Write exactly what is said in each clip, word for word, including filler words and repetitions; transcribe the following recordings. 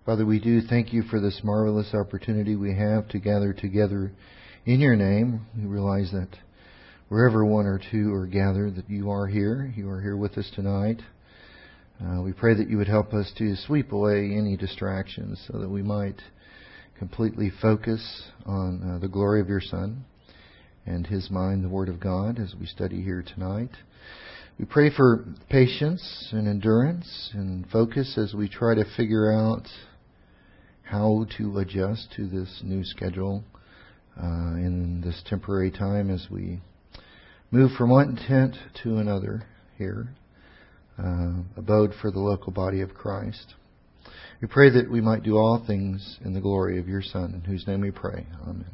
Father, we do thank you for this marvelous opportunity we have to gather together in your name. We realize that wherever one or two are gathered, that you are here. You are here with us tonight. Uh, we pray that you would help us to sweep away any distractions so that we might completely focus on uh, the glory of your Son and His mind, the Word of God, as we study here tonight. We pray for patience and endurance and focus as we try to figure out how to adjust to this new schedule uh, in this temporary time as we move from one tent to another here, uh, abode for the local body of Christ. We pray that we might do all things in the glory of your Son, in whose name we pray. Amen.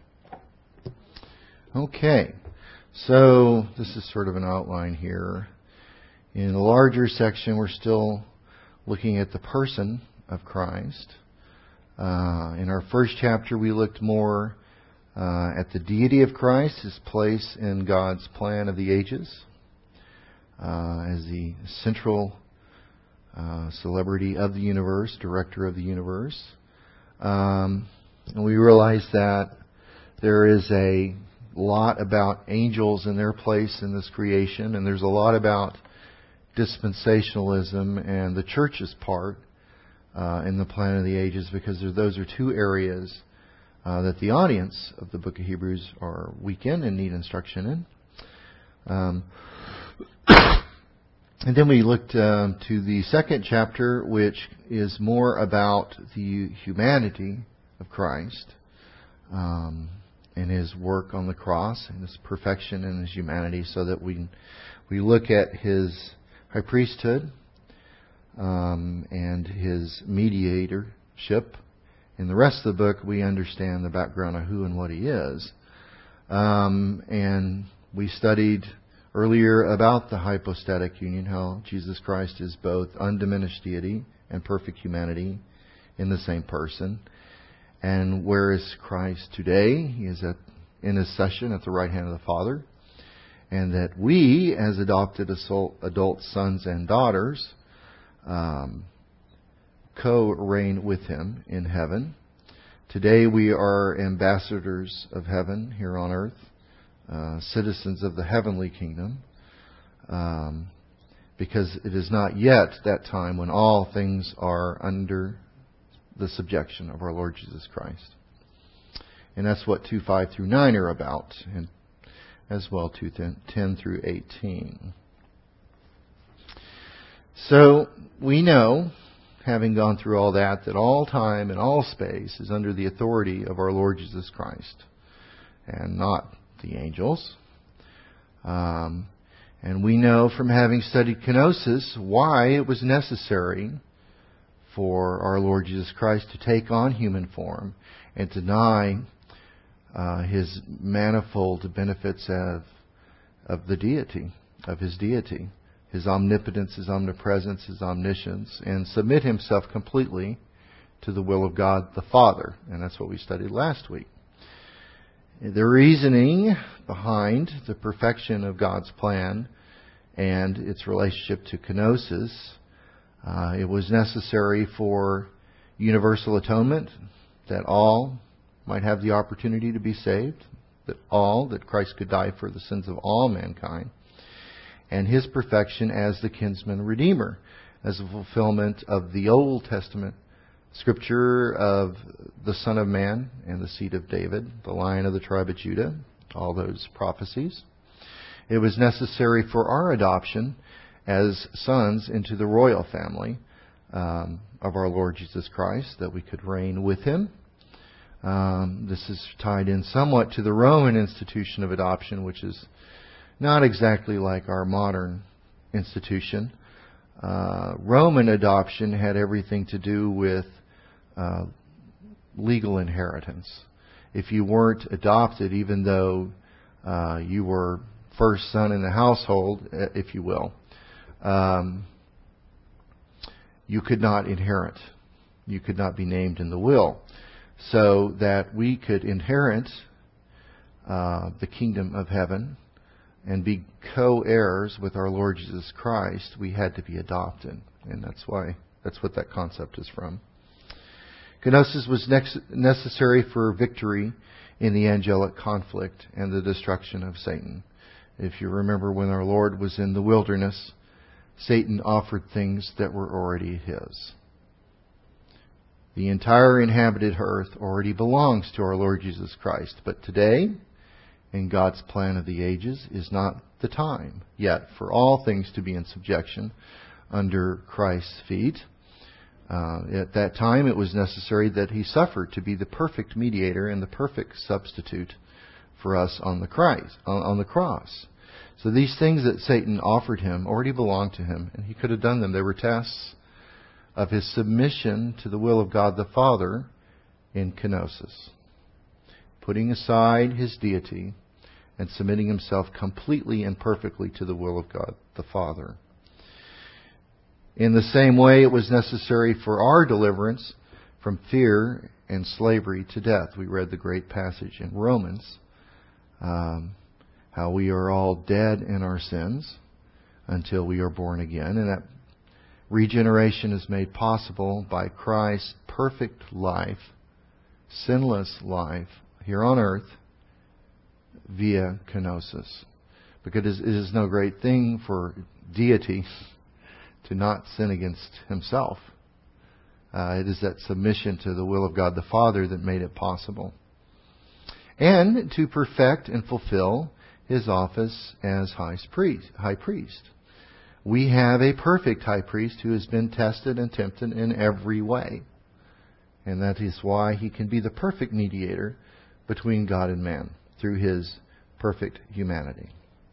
Okay, so this is sort of an outline here. In a larger section, we're still looking at the person of Christ. Uh, in our first chapter, we looked more uh, at the deity of Christ, His place in God's plan of the ages, uh, as the central uh, celebrity of the universe, director of the universe. Um, and we realized that there is a lot about angels and their place in this creation, and there's a lot about dispensationalism and the church's part Uh, in the plan of the ages, because those are two areas uh, that the audience of the book of Hebrews are weak in and need instruction in. Um, and then we looked um, to the second chapter, which is more about the humanity of Christ um, and His work on the cross and His perfection and His humanity, so that we we look at His high priesthood Um, and His mediatorship. In the rest of the book, we understand the background of who and what He is. Um, and we studied earlier about the hypostatic union, how Jesus Christ is both undiminished deity and perfect humanity in the same person. And where is Christ today? He is at, in His session at the right hand of the Father. And that we, as adopted adult sons and daughters, Um, co-reign with Him in heaven. Today we are ambassadors of heaven here on earth, uh, citizens of the heavenly kingdom, um, because it is not yet that time when all things are under the subjection of our Lord Jesus Christ. And that's what two five through nine are about, and as well two ten through eighteen. So we know, having gone through all that, that all time and all space is under the authority of our Lord Jesus Christ and not the angels. Um, and we know from having studied kenosis why it was necessary for our Lord Jesus Christ to take on human form and deny uh, His manifold benefits of, of the deity, of His deity. His omnipotence, His omnipresence, His omniscience, and submit Himself completely to the will of God the Father. And that's what we studied last week. The reasoning behind the perfection of God's plan and its relationship to kenosis, uh, it was necessary for universal atonement, that all might have the opportunity to be saved, that all, that Christ could die for the sins of all mankind, and His perfection as the kinsman redeemer, as a fulfillment of the Old Testament scripture of the Son of Man and the seed of David, the Lion of the tribe of Judah, all those prophecies. It was necessary for our adoption as sons into the royal family um, of our Lord Jesus Christ, that we could reign with Him. Um, this is tied in somewhat to the Roman institution of adoption, which is not exactly like our modern institution. Uh, Roman adoption had everything to do with uh, legal inheritance. If you weren't adopted, even though uh, you were first son in the household, if you will, um, you could not inherit. You could not be named in the will. So that we could inherit uh, the kingdom of heaven and be co-heirs with our Lord Jesus Christ, we had to be adopted. And that's why, that's what that concept is from. Kenosis was next necessary for victory in the angelic conflict and the destruction of Satan. If you remember, when our Lord was in the wilderness, Satan offered things that were already his. The entire inhabited earth already belongs to our Lord Jesus Christ. But today, in God's plan of the ages, is not the time yet for all things to be in subjection under Christ's feet. Uh, at that time, it was necessary that He suffered to be the perfect mediator and the perfect substitute for us on the Christ, on the cross. So these things that Satan offered Him already belonged to Him, and He could have done them. They were tests of His submission to the will of God the Father in kenosis, putting aside His deity and submitting Himself completely and perfectly to the will of God the Father. In the same way, it was necessary for our deliverance from fear and slavery to death. We read the great passage in Romans, um, how we are all dead in our sins until we are born again. And that regeneration is made possible by Christ's perfect life, sinless life here on earth via kenosis. Because it is no great thing for deity to not sin against Himself. Uh, it is that submission to the will of God the Father that made it possible. And to perfect and fulfill His office as high priest. High priest. We have a perfect high priest who has been tested and tempted in every way. And that is why He can be the perfect mediator between God and man through His perfect humanity.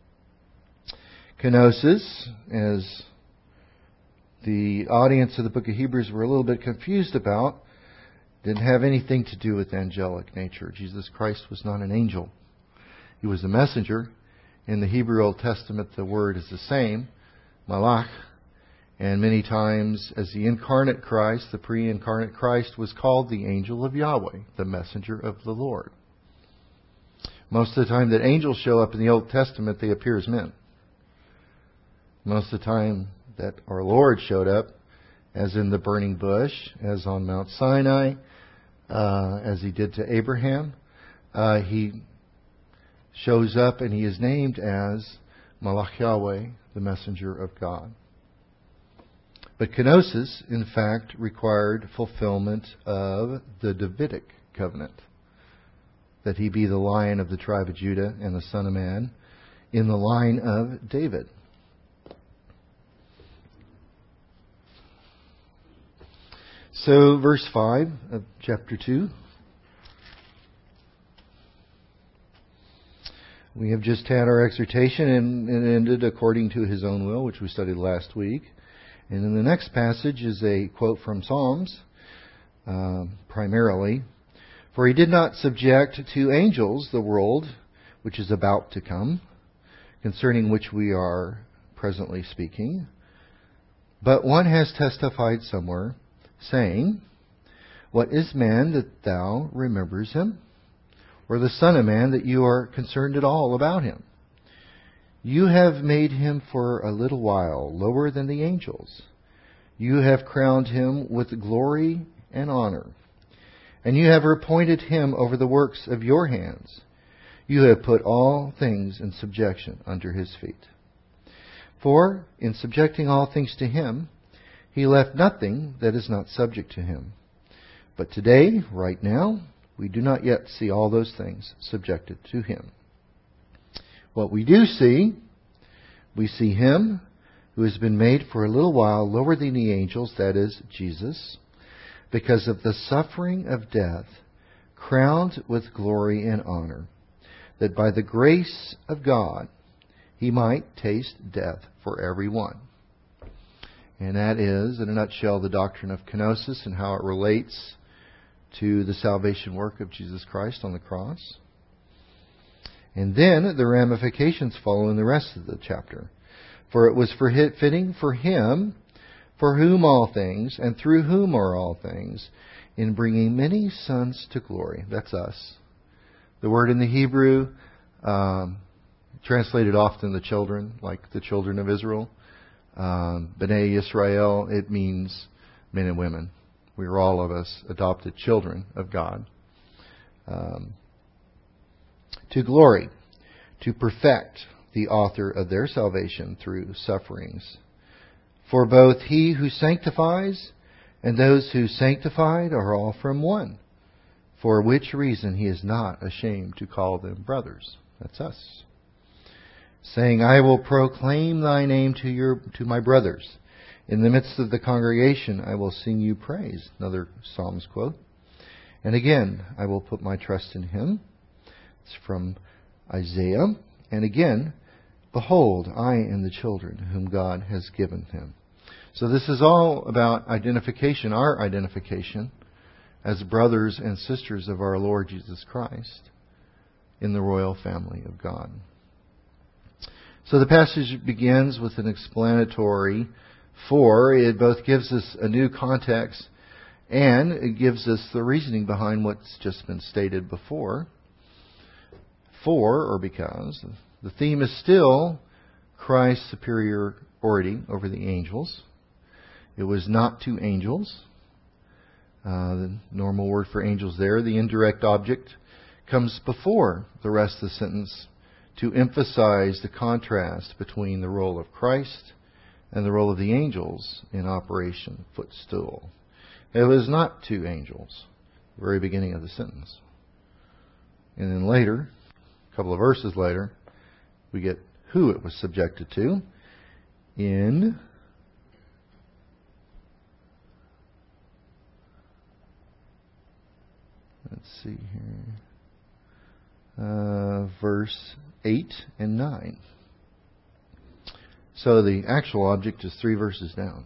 Kenosis, as the audience of the book of Hebrews were a little bit confused about, didn't have anything to do with angelic nature. Jesus Christ was not an angel. He was a messenger. In the Hebrew Old Testament, the word is the same, malach. And many times, as the incarnate Christ, the pre-incarnate Christ, was called the angel of Yahweh, the messenger of the Lord. Most of the time that angels show up in the Old Testament, they appear as men. Most of the time that our Lord showed up, as in the burning bush, as on Mount Sinai, uh, as He did to Abraham, uh, He shows up and He is named as Malach Yahweh, the messenger of God. But kenosis, in fact, required fulfillment of the Davidic covenant, that He be the Lion of the tribe of Judah and the Son of Man in the line of David. So, verse five of chapter two. We have just had our exhortation and it ended according to His own will, which we studied last week. And in the next passage is a quote from Psalms, uh, primarily. For He did not subject to angels the world which is about to come, concerning which we are presently speaking. But one has testified somewhere, saying, What is man that Thou remembers him? Or the Son of Man that You are concerned at all about him? You have made him for a little while lower than the angels. You have crowned him with glory and honor. And You have appointed him over the works of Your hands. You have put all things in subjection under His feet. For in subjecting all things to Him, He left nothing that is not subject to Him. But today, right now, we do not yet see all those things subjected to Him. What we do see, we see Him who has been made for a little while lower than the angels, that is, Jesus, because of the suffering of death, crowned with glory and honor, that by the grace of God He might taste death for everyone. And that is, in a nutshell, the doctrine of kenosis and how it relates to the salvation work of Jesus Christ on the cross. And then the ramifications follow in the rest of the chapter. For it was for fitting for Him, for whom all things, and through whom are all things, in bringing many sons to glory. That's us. The word in the Hebrew, um, translated often the children, like the children of Israel. Um, B'nai Yisrael, it means men and women. We are all of us adopted children of God. Um, to glory, to perfect the author of their salvation through sufferings. For both he who sanctifies and those who sanctified are all from one, for which reason he is not ashamed to call them brothers. That's us. Saying, I will proclaim thy name to your to my brothers. In the midst of the congregation I will sing you praise. Another Psalms quote. And again, I will put my trust in him. It's from Isaiah. And again, behold, I and the children whom God has given him. So this is all about identification, our identification as brothers and sisters of our Lord Jesus Christ in the royal family of God. So the passage begins with an explanatory for. It both gives us a new context and it gives us the reasoning behind what's just been stated before. For, or because, the theme is still Christ's superiority over the angels. It was not two angels. Uh, the normal word for angels there, the indirect object, comes before the rest of the sentence to emphasize the contrast between the role of Christ and the role of the angels in Operation Footstool. It was not two angels, the very beginning of the sentence. And then later, a couple of verses later, we get who it was subjected to in let's see here. Uh, verse eight and nine. So the actual object is three verses down.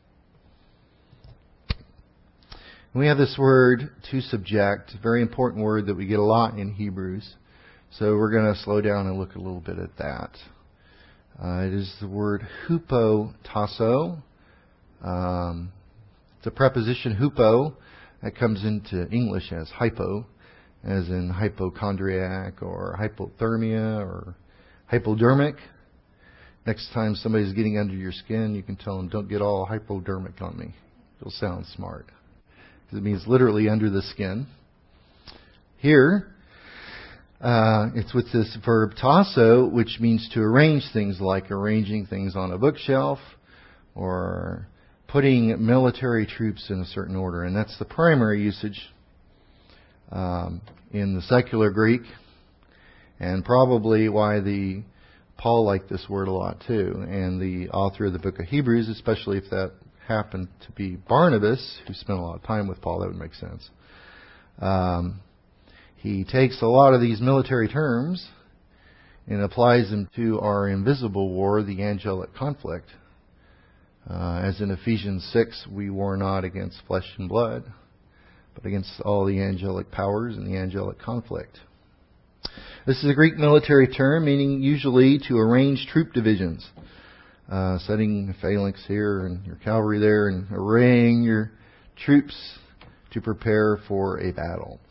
We have this word, to subject, a very important word that we get a lot in Hebrews. So we're going to slow down and look a little bit at that. Uh, it is the word hupotasso. Um, it's a preposition hupo that comes into English as hypo, as in hypochondriac or hypothermia or hypodermic. Next time somebody's getting under your skin, you can tell them, don't get all hypodermic on me. It'll sound smart. Because it means literally under the skin. Here, uh, it's with this verb tasso, which means to arrange things, like arranging things on a bookshelf or putting military troops in a certain order. And that's the primary usage um, in the secular Greek, and probably why the Paul liked this word a lot too. And the author of the book of Hebrews, especially if that happened to be Barnabas, who spent a lot of time with Paul, that would make sense. Um, he takes a lot of these military terms and applies them to our invisible war, the angelic conflict. Uh, as in Ephesians six, we war not against flesh and blood, but against all the angelic powers and the angelic conflict. This is a Greek military term meaning usually to arrange troop divisions. Uh, setting a phalanx here and your cavalry there and arraying your troops to prepare for a battle.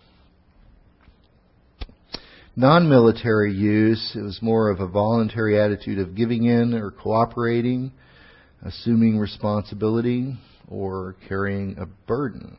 Non-military use, it was more of a voluntary attitude of giving in or cooperating, assuming responsibility, or carrying a burden.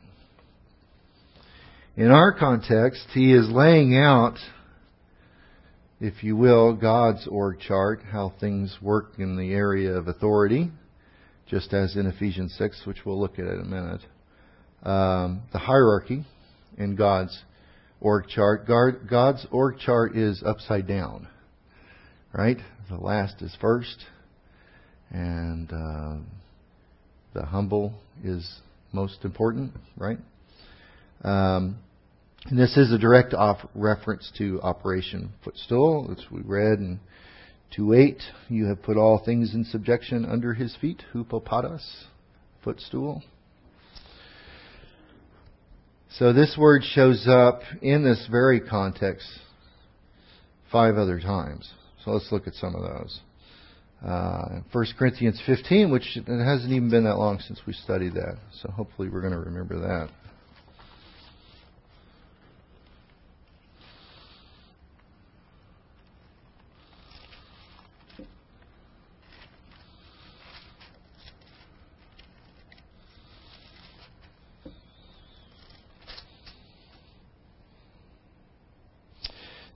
In our context, he is laying out, if you will, God's org chart, how things work in the area of authority, just as in Ephesians six, which we'll look at in a minute. Um, the hierarchy in God's org chart. God's org chart is upside down, right? The last is first, and uh, the humble is most important, right? Um, and this is a direct off reference to Operation Footstool, which we read in two eight. You have put all things in subjection under his feet, hupopatos, footstool. So this word shows up in this very context five other times. So let's look at some of those. Uh, First Corinthians fifteen, which it hasn't even been that long since we studied that. So hopefully we're going to remember that.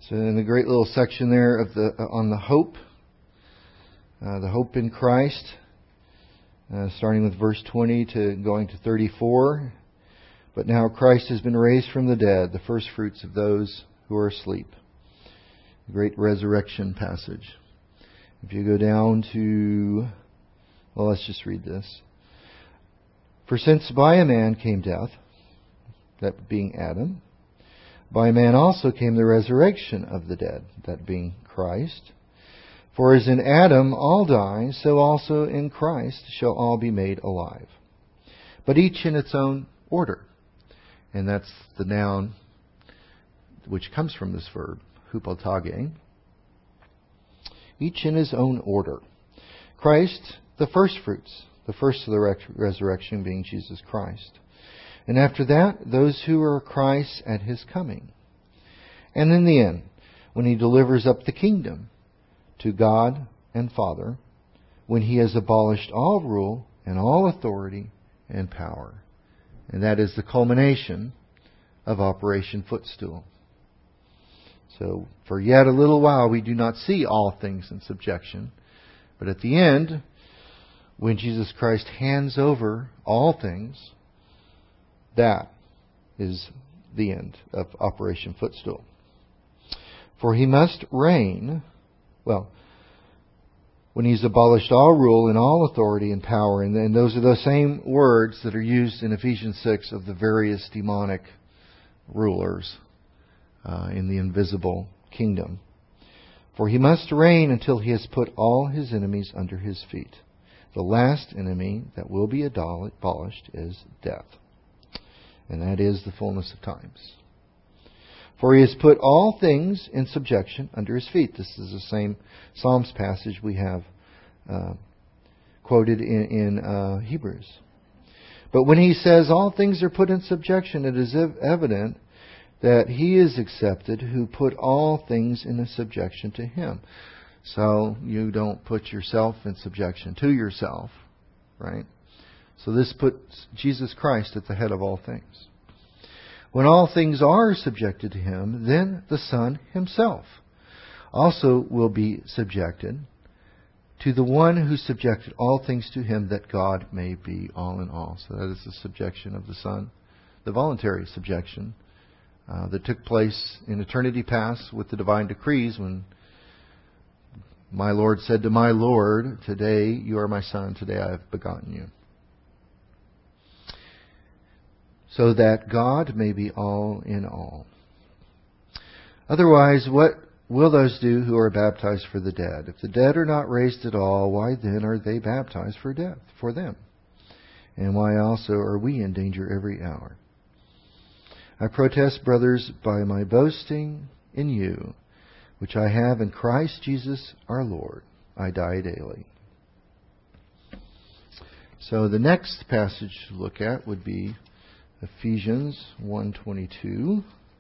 So in the great little section there of the uh, on the hope, uh, the hope in Christ, uh, starting with verse twenty to going to thirty-four. But now Christ has been raised from the dead, the first fruits of those who are asleep. The great resurrection passage. If you go down to, well, let's just read this. For since by a man came death, that being Adam, by a man also came the resurrection of the dead, that being Christ. For as in Adam all die, so also in Christ shall all be made alive. But each in its own order. And that's the noun which comes from this verb, hupotage. Each in his own order. Christ, the first fruits, the first of the resurrection being Jesus Christ. And after that, those who are Christ at His coming. And in the end, when He delivers up the kingdom to God and Father, when He has abolished all rule and all authority and power. And that is the culmination of Operation Footstool. So, for yet a little while we do not see all things in subjection. But at the end, when Jesus Christ hands over all things, that is the end of Operation Footstool. For He must reign, well, when He's abolished all rule and all authority and power, and then those are the same words that are used in Ephesians six of the various demonic rulers uh, in the invisible kingdom. For He must reign until He has put all His enemies under His feet. The last enemy that will be abolished is death. And that is the fullness of times. For He has put all things in subjection under His feet. This is the same Psalms passage we have uh, quoted in, in uh, Hebrews. But when He says all things are put in subjection, it is ev- evident that He is accepted who put all things in subjection to Him. So you don't put yourself in subjection to yourself, right? So this puts Jesus Christ at the head of all things. When all things are subjected to Him, then the Son Himself also will be subjected to the one who subjected all things to Him, that God may be all in all. So that is the subjection of the Son, the voluntary subjection uh, that took place in eternity past with the divine decrees when my Lord said to my Lord, "Today you are my Son, today I have begotten you." So that God may be all in all. Otherwise, what will those do who are baptized for the dead? If the dead are not raised at all, why then are they baptized for death, for them? And why also are we in danger every hour? I protest, brothers, by my boasting in you, which I have in Christ Jesus our Lord, I die daily. So the next passage to look at would be Ephesians one twenty-two.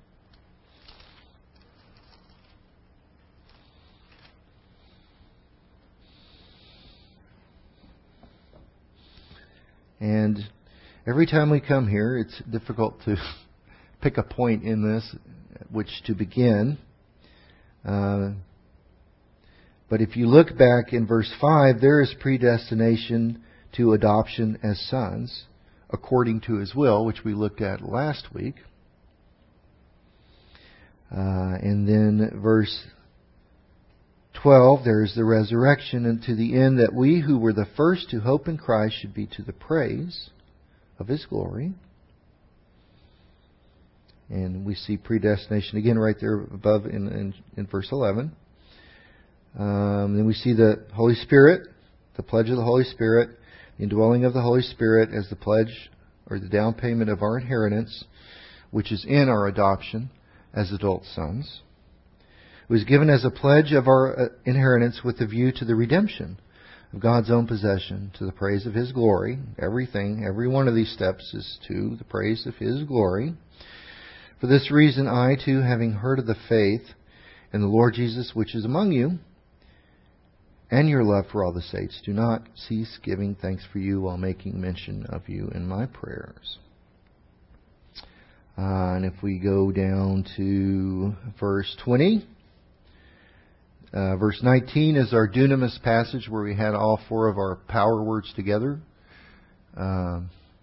And every time we come here, it's difficult to pick a point in this at which to begin. Uh, but if you look back in verse five, there is predestination to adoption as sons, according to His will, which we looked at last week. Uh, and then verse twelve, there is the resurrection, and to the end that we who were the first to hope in Christ should be to the praise of His glory. And we see predestination again right there above in, in, in verse eleven. Um, then we see the Holy Spirit, the pledge of the Holy Spirit, the indwelling of the Holy Spirit as the pledge or the down payment of our inheritance, which is in our adoption as adult sons. It was given as a pledge of our inheritance with a view to the redemption of God's own possession, to the praise of His glory. Everything, every one of these steps is to the praise of His glory. For this reason, I too, having heard of the faith in the Lord Jesus which is among you, and your love for all the saints, do not cease giving thanks for you while making mention of you in my prayers. Uh, and if we go down to verse twenty, Uh, verse nineteen is our dunamis passage where we had all four of our power words together. Uh,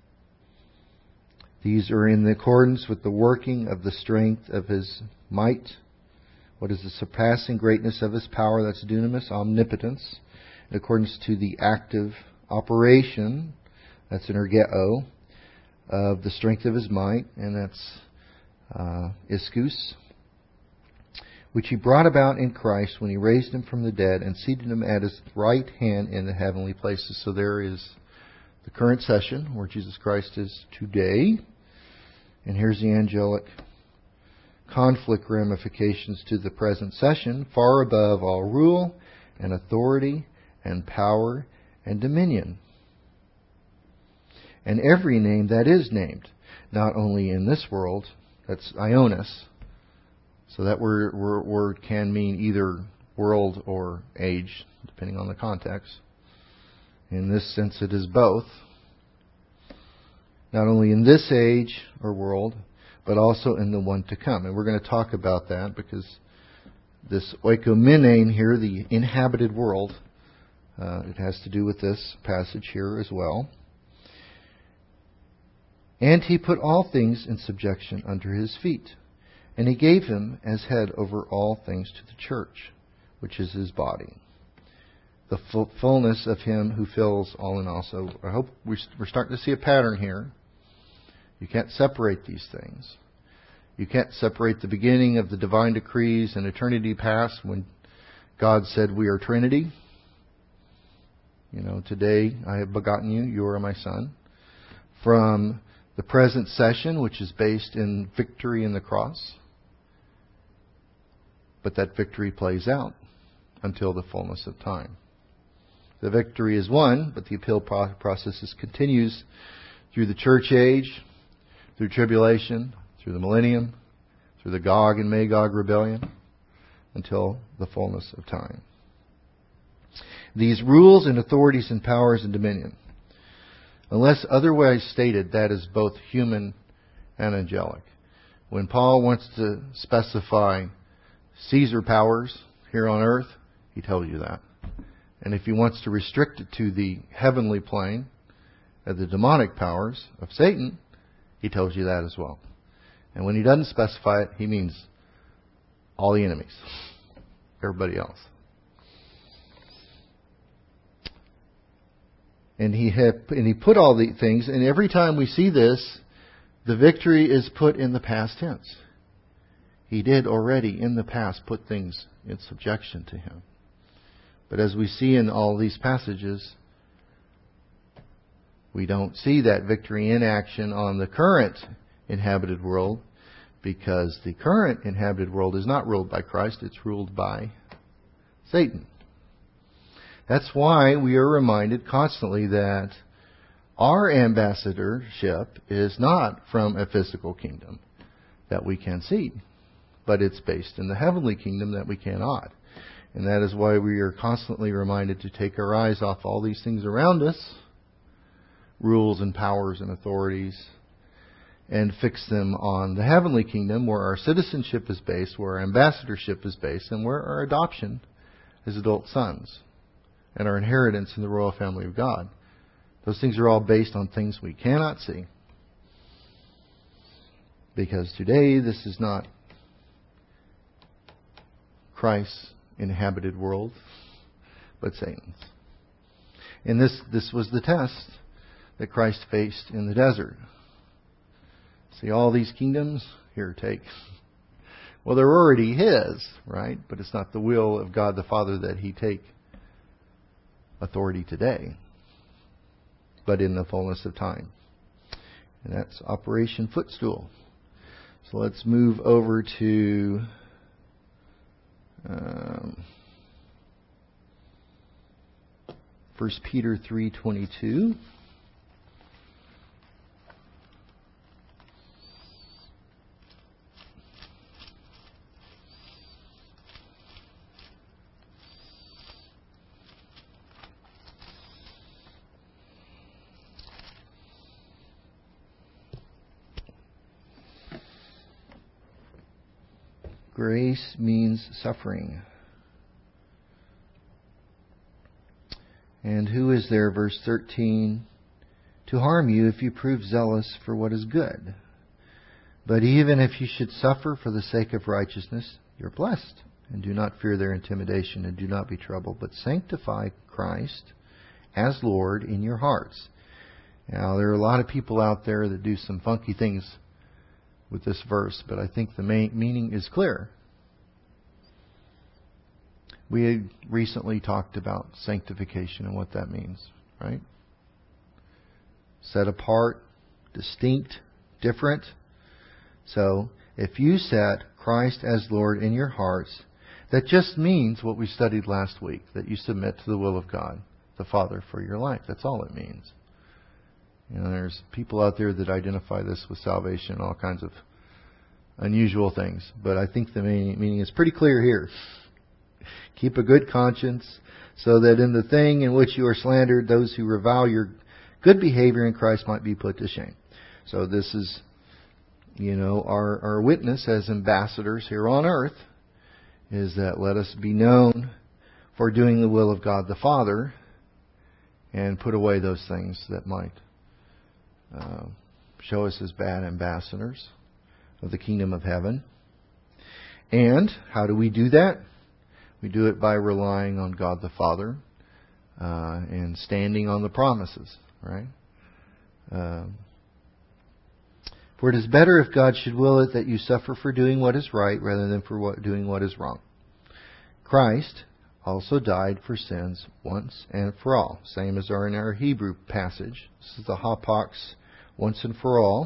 these are in accordance with the working of the strength of His might. What is the surpassing greatness of His power? That's dunamis, omnipotence. In accordance to the active operation, that's energeo, of the strength of His might, and that's uh, ischus, which He brought about in Christ when He raised Him from the dead and seated Him at His right hand in the heavenly places. So there is the current session where Jesus Christ is today. And here's the angelic conflict ramifications to the present session, far above all rule and authority and power and dominion. And every name that is named, not only in this world, that's Ionis. So that word, word can mean either world or age, depending on the context. In this sense, it is both. Not only in this age or world, but also in the one to come. And we're going to talk about that because this oikoumene here, the inhabited world, uh, it has to do with this passage here as well. And He put all things in subjection under His feet. And He gave Him as head over all things to the church, which is His body. The fullness of Him who fills all in all. So I hope we're starting to see a pattern here. You can't separate these things. You can't separate the beginning of the divine decrees in eternity past when God said we are Trinity. You know, today I have begotten you, you are my son. From the present session, which is based in victory in the cross. But that victory plays out until the fullness of time. The victory is won, but the appeal process is continues through the church age, through tribulation, through the millennium, through the Gog and Magog rebellion, until the fullness of time. These rules and authorities and powers and dominion, unless otherwise stated, that is both human and angelic. When Paul wants to specify Caesar powers here on earth, he tells you that. And if he wants to restrict it to the heavenly plane of the demonic powers of Satan, he tells you that as well. And when he doesn't specify it, he means all the enemies, everybody else. And he had, and he put all the things, and every time we see this, the victory is put in the past tense. He did already in the past put things in subjection to Him. But as we see in all these passages, we don't see that victory in action on the current inhabited world, because the current inhabited world is not ruled by Christ, it's ruled by Satan. That's why we are reminded constantly that our ambassadorship is not from a physical kingdom that we can see, but it's based in the heavenly kingdom that we cannot. And that is why we are constantly reminded to take our eyes off all these things around us, rules and powers and authorities, and fix them on the heavenly kingdom where our citizenship is based, where our ambassadorship is based, and where our adoption as adult sons and our inheritance in the royal family of God. Those things are all based on things we cannot see. Because today this is not Christ's inhabited world, but Satan's. And this, this was the test that Christ faced in the desert. See, all these kingdoms, here, take. Well, they're already His, right? But it's not the will of God the Father that He take authority today, but in the fullness of time. And that's Operation Footstool. So let's move over to um, First Peter three twenty-two. Grace means suffering. And who is there, verse thirteen, to harm you if you prove zealous for what is good? But even if you should suffer for the sake of righteousness, you're blessed. And do not fear their intimidation, and do not be troubled, but sanctify Christ as Lord in your hearts. Now, there are a lot of people out there that do some funky things with this verse, but I think the main meaning is clear. We had recently talked about sanctification and what that means, right? Set apart, distinct, different. So, if you set Christ as Lord in your hearts, that just means what we studied last week, that you submit to the will of God, the Father, for your life. That's all it means. You know, there's people out there that identify this with salvation and all kinds of unusual things. But I think the main meaning is pretty clear here. Keep a good conscience, so that in the thing in which you are slandered, those who revile your good behavior in Christ might be put to shame. So this is, you know, our, our witness as ambassadors here on earth, is that let us be known for doing the will of God the Father, and put away those things that might uh, show us as bad ambassadors of the kingdom of heaven. And how do we do that? We do it by relying on God the Father uh, and standing on the promises, right? Um, For it is better if God should will it that you suffer for doing what is right rather than for what, doing what is wrong. Christ also died for sins once and for all. Same as our in our Hebrew passage. This is the hapax, once and for all.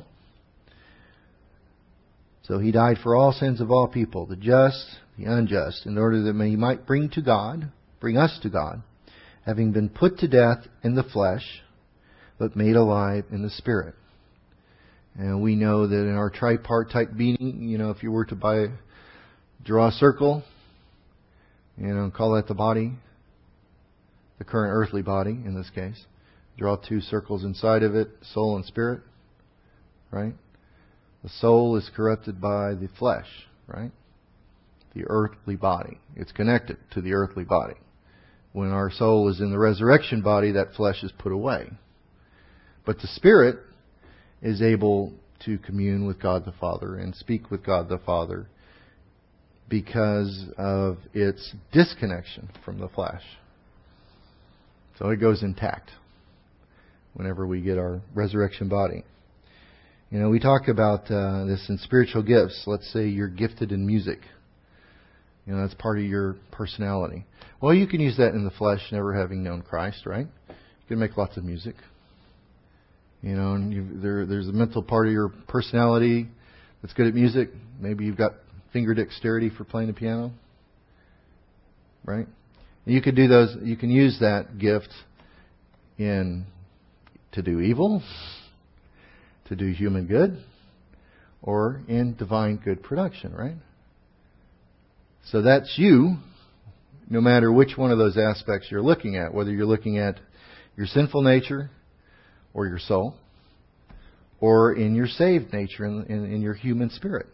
So He died for all sins of all people, the just, the unjust, in order that He might bring to God, bring us to God, having been put to death in the flesh, but made alive in the Spirit. And we know that in our tripartite being, you know, if you were to buy, draw a circle, you know, call that the body, the current earthly body in this case. Draw two circles inside of it, soul and spirit, right? The soul is corrupted by the flesh, right? The earthly body. It's connected to the earthly body. When our soul is in the resurrection body, that flesh is put away. But the spirit is able to commune with God the Father and speak with God the Father because of its disconnection from the flesh. So it goes intact whenever we get our resurrection body. You know, we talk about uh, this in spiritual gifts. Let's say you're gifted in music. You know, that's part of your personality. Well, you can use that in the flesh, never having known Christ, right? You can make lots of music. You know, and you, there, there's a mental part of your personality that's good at music. Maybe you've got finger dexterity for playing the piano, right? And you could do those. You can use that gift in to do evil, to do human good, or in divine good production, right? So that's you, no matter which one of those aspects you're looking at, whether you're looking at your sinful nature, or your soul, or in your saved nature, in, in, in your human spirit.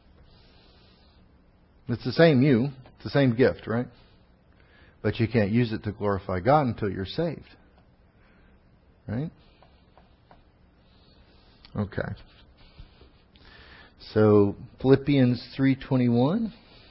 It's the same you, it's the same gift, right? But you can't use it to glorify God until you're saved. Right? Okay. So Philippians three twenty-one.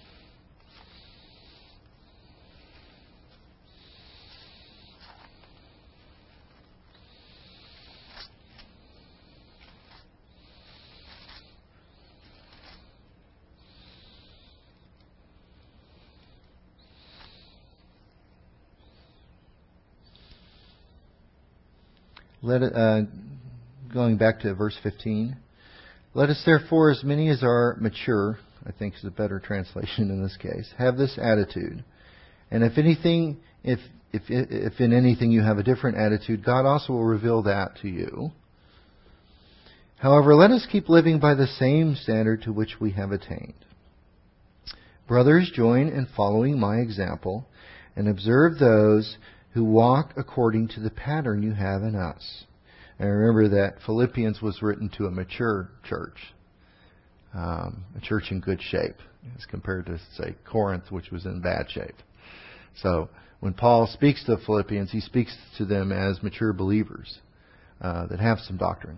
Let it, uh, going back to verse fifteen. Let us therefore, as many as are mature, I think is a better translation in this case, have this attitude. And if anything, if if if in anything you have a different attitude, God also will reveal that to you. However, let us keep living by the same standard to which we have attained. Brothers, join in following my example, and observe those who walk according to the pattern you have in us. And remember that Philippians was written to a mature church, um, a church in good shape, as compared to, say, Corinth, which was in bad shape. So when Paul speaks to the Philippians, he speaks to them as mature believers uh, that have some doctrine.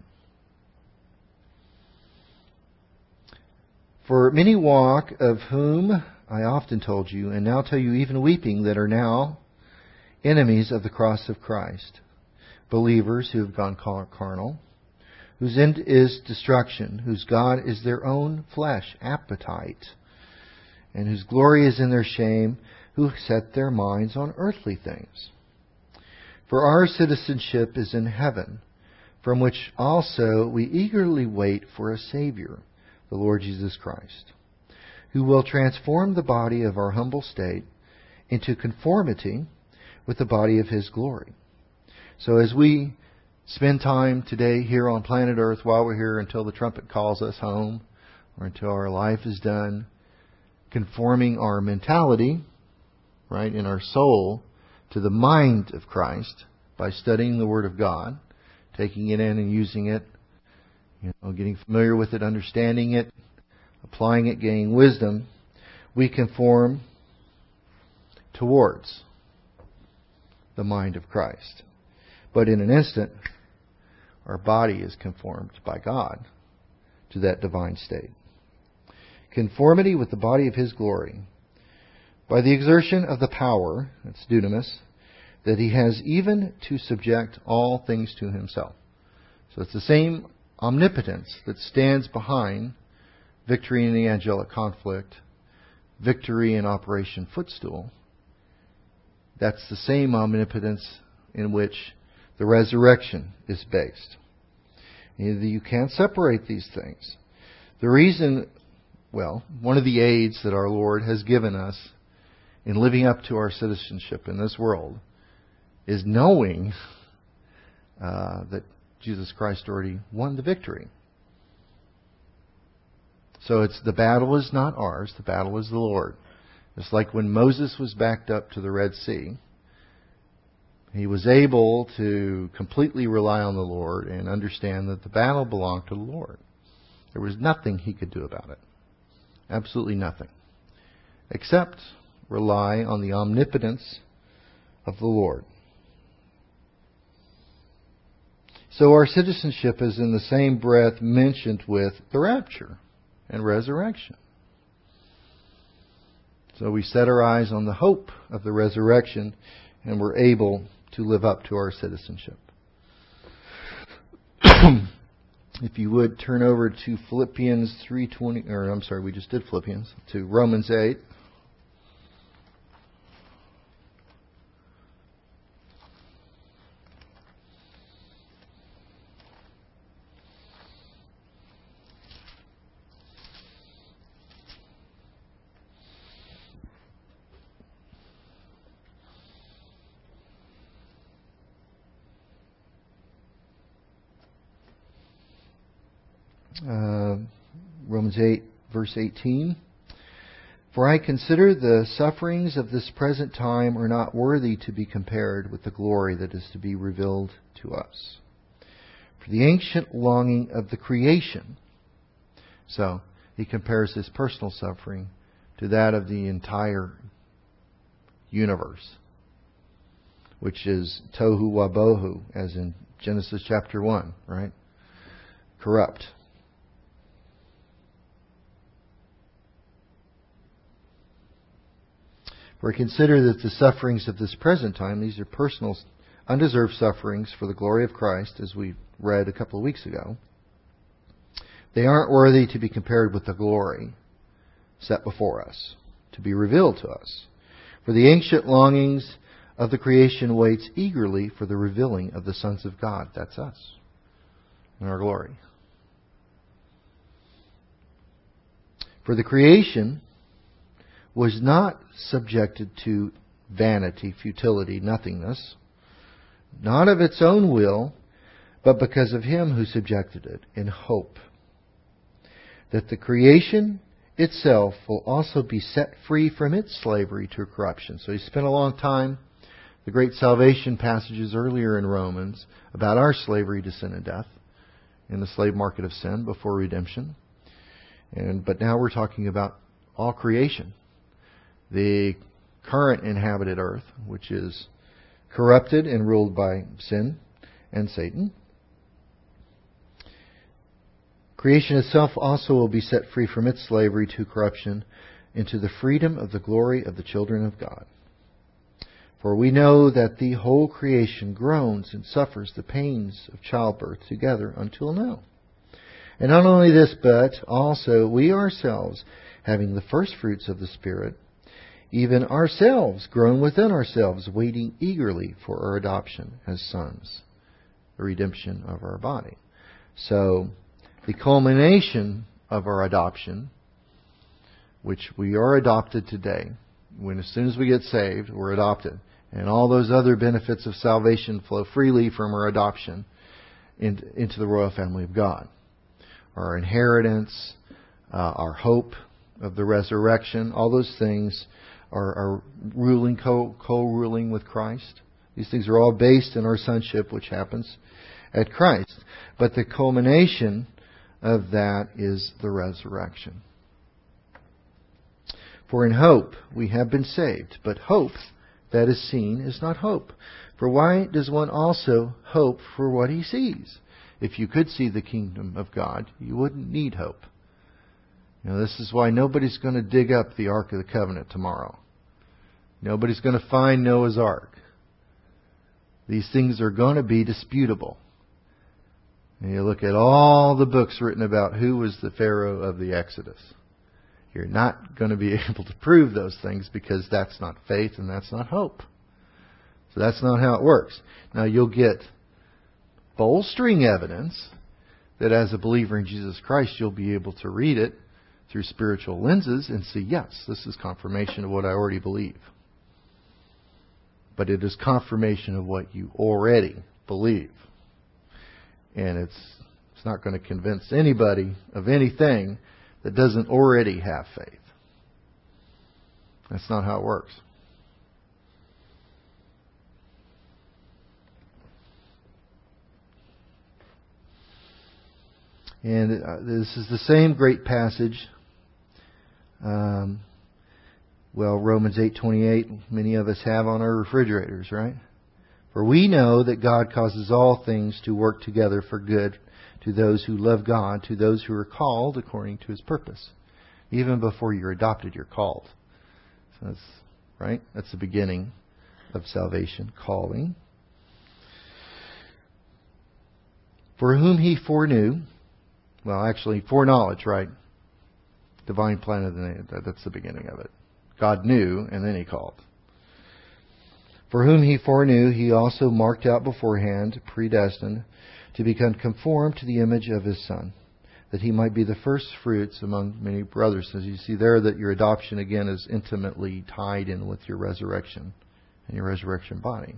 For many walk, of whom I often told you, and now tell you even weeping, that are now enemies of the cross of Christ, believers who have gone carnal, whose end is destruction, whose God is their own flesh, appetite, and whose glory is in their shame, who set their minds on earthly things. For our citizenship is in heaven, from which also we eagerly wait for a Savior, the Lord Jesus Christ, who will transform the body of our humble state into conformity with the body of His glory. So as we spend time today here on planet Earth while we're here until the trumpet calls us home or until our life is done, conforming our mentality, right, in our soul to the mind of Christ by studying the Word of God, taking it in and using it, you know, getting familiar with it, understanding it, applying it, gaining wisdom, we conform towards the mind of Christ. But in an instant, our body is conformed by God to that divine state. Conformity with the body of His glory, by the exertion of the power, that's dunamis, that He has even to subject all things to Himself. So it's the same omnipotence that stands behind victory in the angelic conflict, victory in Operation Footstool. That's the same omnipotence in which the resurrection is based. You can't separate these things. The reason, well, one of the aids that our Lord has given us in living up to our citizenship in this world is knowing uh, that Jesus Christ already won the victory. So it's the battle is not ours, the battle is the Lord. It's like when Moses was backed up to the Red Sea, he was able to completely rely on the Lord and understand that the battle belonged to the Lord. There was nothing he could do about it. Absolutely nothing. Except rely on the omnipotence of the Lord. So our citizenship is in the same breath mentioned with the rapture and resurrection. So we set our eyes on the hope of the resurrection and we're able to live up to our citizenship. If you would turn over to Philippians three twenty, or I'm sorry, we just did Philippians, to Romans eight. Uh, Romans eight, verse eighteen. For I consider the sufferings of this present time are not worthy to be compared with the glory that is to be revealed to us. For the ancient longing of the creation. So he compares his personal suffering to that of the entire universe, which is tohu wabohu, as in Genesis chapter one, right? Corrupt. For consider that the sufferings of this present time, these are personal, undeserved sufferings for the glory of Christ, as we read a couple of weeks ago. They aren't worthy to be compared with the glory set before us, to be revealed to us. For the ancient longings of the creation waits eagerly for the revealing of the sons of God. That's us, in our glory. For the creation was not subjected to vanity, futility, nothingness, not of its own will, but because of Him who subjected it, in hope that the creation itself will also be set free from its slavery to corruption. So he spent a long time, the great salvation passages earlier in Romans, about our slavery to sin and death, in the slave market of sin before redemption. And but now we're talking about all creation. The current inhabited earth, which is corrupted and ruled by sin and Satan. Creation itself also will be set free from its slavery to corruption into the freedom of the glory of the children of God. For we know that the whole creation groans and suffers the pains of childbirth together until now. And not only this, but also we ourselves, having the first fruits of the Spirit, even ourselves groan within ourselves, waiting eagerly for our adoption as sons, the redemption of our body. So, the culmination of our adoption, which we are adopted today, when as soon as we get saved, we're adopted. And all those other benefits of salvation flow freely from our adoption into the royal family of God. Our inheritance, uh, our hope of the resurrection, all those things are, are ruling, co- co-ruling with Christ. These things are all based in our sonship, which happens at Christ. But the culmination of that is the resurrection. For in hope we have been saved, but hope that is seen is not hope. For why does one also hope for what he sees? If you could see the kingdom of God, you wouldn't need hope. You know, this is why nobody's going to dig up the Ark of the Covenant tomorrow. Nobody's going to find Noah's Ark. These things are going to be disputable. And you look at all the books written about who was the Pharaoh of the Exodus. You're not going to be able to prove those things because that's not faith and that's not hope. So that's not how it works. Now you'll get bolstering evidence that as a believer in Jesus Christ, you'll be able to read it through spiritual lenses and see, yes, this is confirmation of what I already believe. But it is confirmation of what you already believe. And it's it's not going to convince anybody of anything that doesn't already have faith. That's not how it works. And uh, this is the same great passage. Um, well, Romans eight twenty-eight, many of us have on our refrigerators, right? For we know that God causes all things to work together for good to those who love God, to those who are called according to His purpose. Even before you're adopted, you're called. So that's right. That's the beginning of salvation, calling. For whom He foreknew, well, actually foreknowledge, right? Divine plan of the name. That's the beginning of it. God knew, and then He called. For whom He foreknew, He also marked out beforehand, predestined, to become conformed to the image of His Son, that He might be the first fruits among many brothers. As you see there, that your adoption again is intimately tied in with your resurrection and your resurrection body.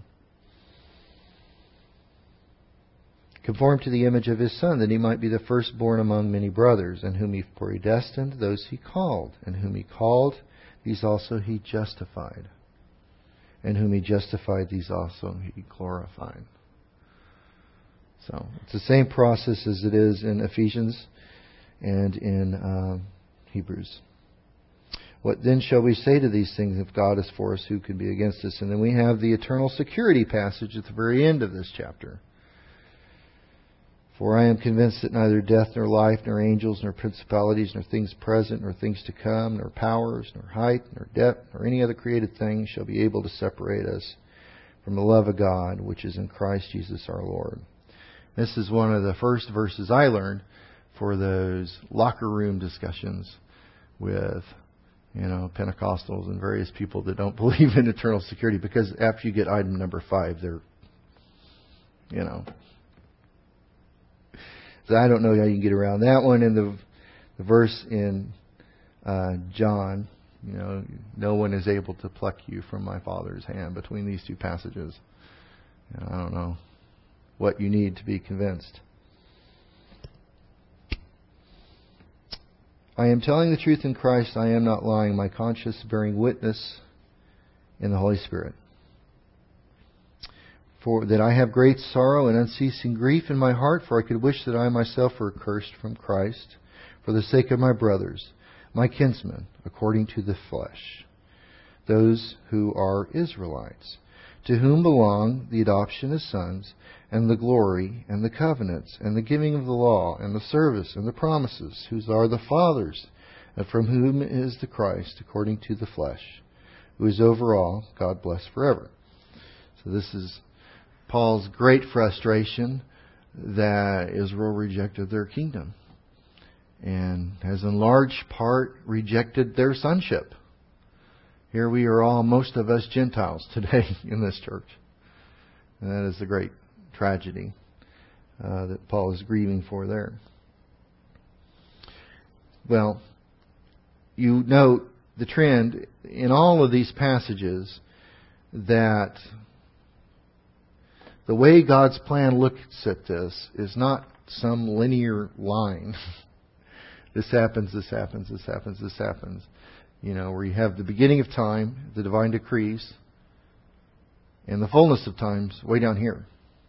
Conformed to the image of His Son, that He might be the firstborn among many brothers, and whom He predestined, those He called, and whom He called, these also He justified. And whom He justified, these also He glorified. So, it's the same process as it is in Ephesians and in uh, Hebrews. What then shall we say to these things? If God is for us, who can be against us? And then we have the eternal security passage at the very end of this chapter. For I am convinced that neither death, nor life, nor angels, nor principalities, nor things present, nor things to come, nor powers, nor height, nor depth, nor any other created thing shall be able to separate us from the love of God, which is in Christ Jesus our Lord. This is one of the first verses I learned for those locker room discussions with, you know, Pentecostals and various people that don't believe in eternal security. Because after you get item number five, they're, you know... So I don't know how you can get around that one. And the, the verse in uh, John, you know, no one is able to pluck you from my Father's hand. Between these two passages, you know, I don't know what you need to be convinced. I am telling the truth in Christ. I am not lying. My conscience bearing witness in the Holy Spirit. For that I have great sorrow and unceasing grief in my heart, for I could wish that I myself were accursed from Christ, for the sake of my brothers, my kinsmen, according to the flesh, those who are Israelites, to whom belong the adoption as sons, and the glory, and the covenants, and the giving of the law, and the service, and the promises, whose are the fathers, and from whom is the Christ, according to the flesh, who is over all, God bless forever. So this is Paul's great frustration that Israel rejected their kingdom, and has in large part rejected their sonship. Here we are all, most of us Gentiles today in this church. And that is the great tragedy uh, that Paul is grieving for there. Well, you note the trend in all of these passages that the way God's plan looks at this is not some linear line. This happens, this happens, this happens, this happens. You know, where you have the beginning of time, the divine decrees, and the fullness of times way down here.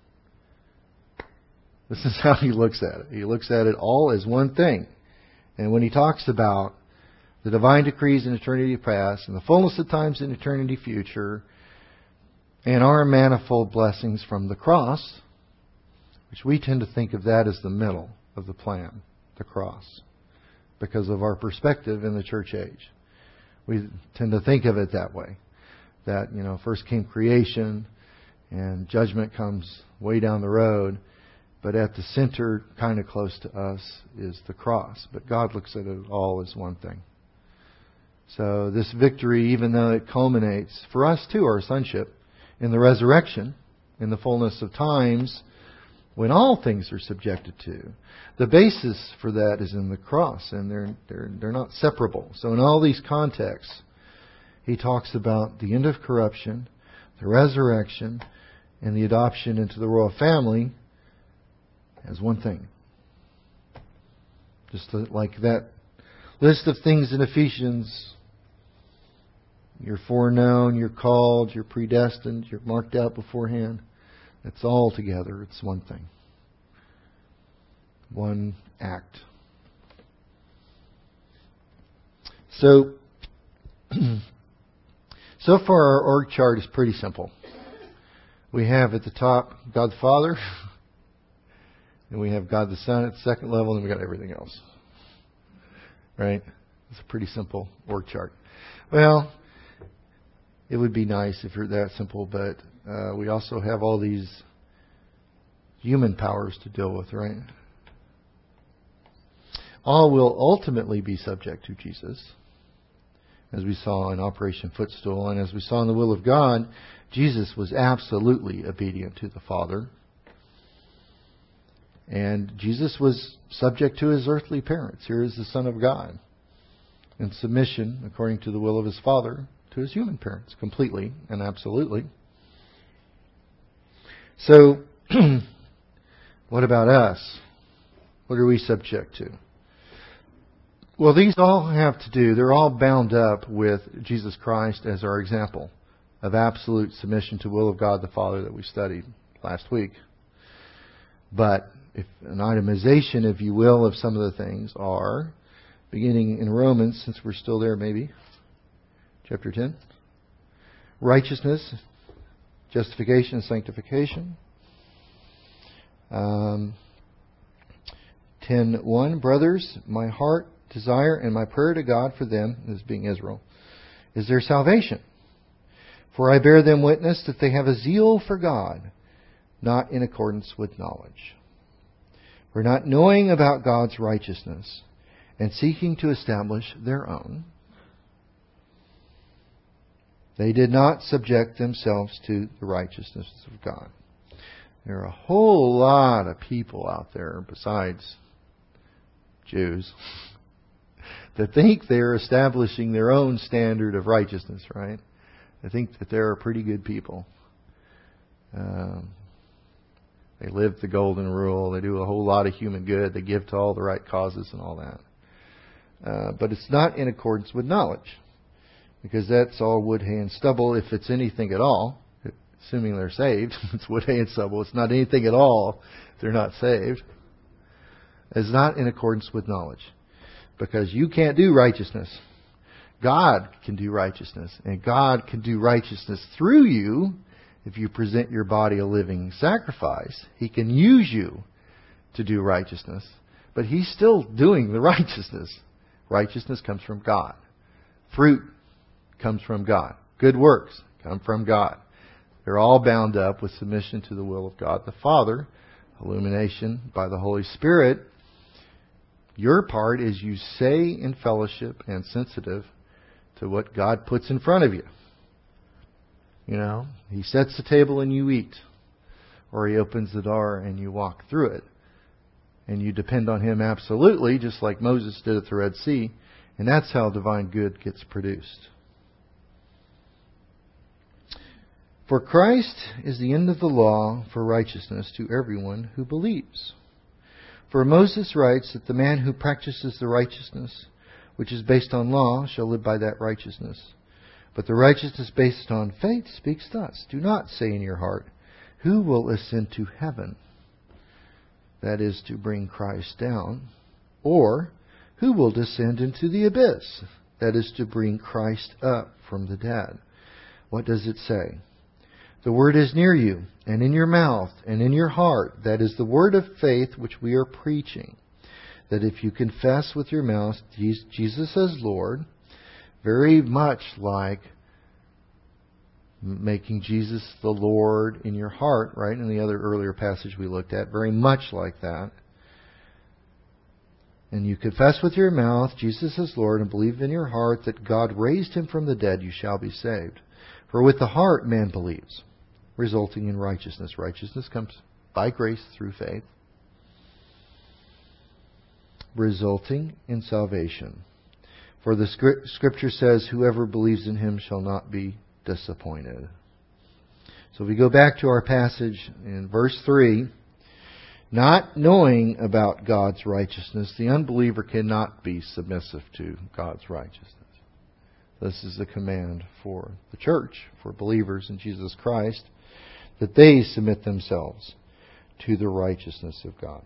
This is how he looks at it. He looks at it all as one thing. And when he talks about the divine decrees in eternity past, and the fullness of times in eternity future, and our manifold blessings from the cross, which we tend to think of that as the middle of the plan, the cross, because of our perspective in the church age. We tend to think of it that way. That, you know, first came creation and judgment comes way down the road. But at the center, kind of close to us, is the cross. But God looks at it all as one thing. So this victory, even though it culminates, for us too, our sonship, in the resurrection, in the fullness of times, when all things are subjected to. The basis for that is in the cross, and they're they're they're not separable. So in all these contexts, he talks about the end of corruption, the resurrection, and the adoption into the royal family as one thing. Just like that list of things in Ephesians. You're foreknown, you're called, you're predestined, you're marked out beforehand. It's all together. It's one thing. One act. So, so far our org chart is pretty simple. We have at the top God the Father, and we have God the Son at the second level, and we got everything else. Right? It's a pretty simple org chart. Well, it would be nice if it were that simple, but uh, we also have all these human powers to deal with, right? All will ultimately be subject to Jesus, as we saw in Operation Footstool, and as we saw in the will of God, Jesus was absolutely obedient to the Father. And Jesus was subject to His earthly parents. Here is the Son of God, in submission, according to the will of His Father, to His human parents, completely and absolutely. So, what about us? What are we subject to? Well, these all have to do, they're all bound up with Jesus Christ as our example of absolute submission to the will of God the Father that we studied last week. But if an itemization, if you will, of some of the things are, beginning in Romans, since we're still there maybe, chapter ten, righteousness, justification, and sanctification. Um, ten one, brothers, my heart desire and my prayer to God for them, this being Israel, is their salvation. For I bear them witness that they have a zeal for God, not in accordance with knowledge. For not knowing about God's righteousness and seeking to establish their own, they did not subject themselves to the righteousness of God. There are a whole lot of people out there besides Jews that think they're establishing their own standard of righteousness, right? They think that they're pretty good people. Um, they live the golden rule. They do a whole lot of human good. They give to all the right causes and all that. Uh, but it's not in accordance with knowledge, because that's all wood, hay, and stubble if it's anything at all. Assuming they're saved, it's wood, hay, and stubble. It's not anything at all if they're not saved. It's not in accordance with knowledge. Because you can't do righteousness. God can do righteousness. And God can do righteousness through you if you present your body a living sacrifice. He can use you to do righteousness. But He's still doing the righteousness. Righteousness comes from God. Fruit comes from God. Good works come from God. They're all bound up with submission to the will of God the Father, illumination by the Holy Spirit. Your part is you say in fellowship and sensitive to what God puts in front of you. You know, He sets the table and you eat. Or He opens the door and you walk through it. And you depend on Him absolutely, just like Moses did at the Red Sea. And that's how divine good gets produced. For Christ is the end of the law for righteousness to everyone who believes. For Moses writes that the man who practices the righteousness which is based on law shall live by that righteousness. But the righteousness based on faith speaks thus. Do not say in your heart, who will ascend to heaven? That is to bring Christ down. Or, who will descend into the abyss? That is to bring Christ up from the dead. What does it say? The word is near you, and in your mouth, and in your heart. That is the word of faith which we are preaching. That if you confess with your mouth Jesus as Lord, very much like making Jesus the Lord in your heart, right? In the other earlier passage we looked at, very much like that. And you confess with your mouth Jesus as Lord and believe in your heart that God raised Him from the dead, you shall be saved. For with the heart man believes, resulting in righteousness. Righteousness comes by grace through faith, resulting in salvation. For the Scripture says, whoever believes in Him shall not be disappointed. So if we go back to our passage in verse three, not knowing about God's righteousness, the unbeliever cannot be submissive to God's righteousness. This is a command for the church, for believers in Jesus Christ, that they submit themselves to the righteousness of God.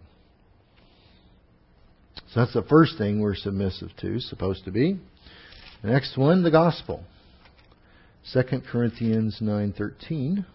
So that's the first thing we're submissive to, supposed to be. The next one, the gospel. Second Corinthians nine thirteen.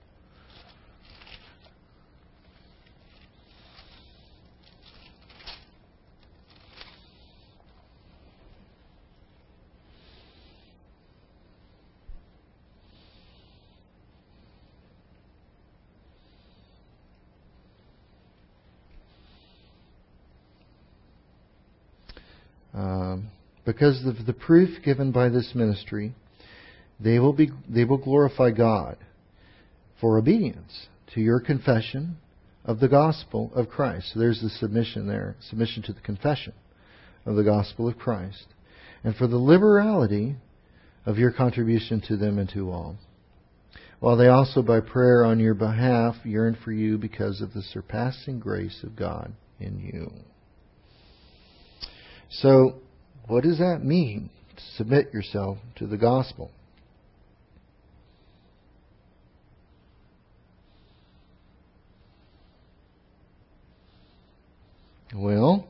Um, because of the proof given by this ministry, they will be they will glorify God for obedience to your confession of the gospel of Christ. So there's the submission there, submission to the confession of the gospel of Christ, and for the liberality of your contribution to them and to all. While they also by prayer on your behalf yearn for you because of the surpassing grace of God in you. So, what does that mean? To submit yourself to the gospel. Well,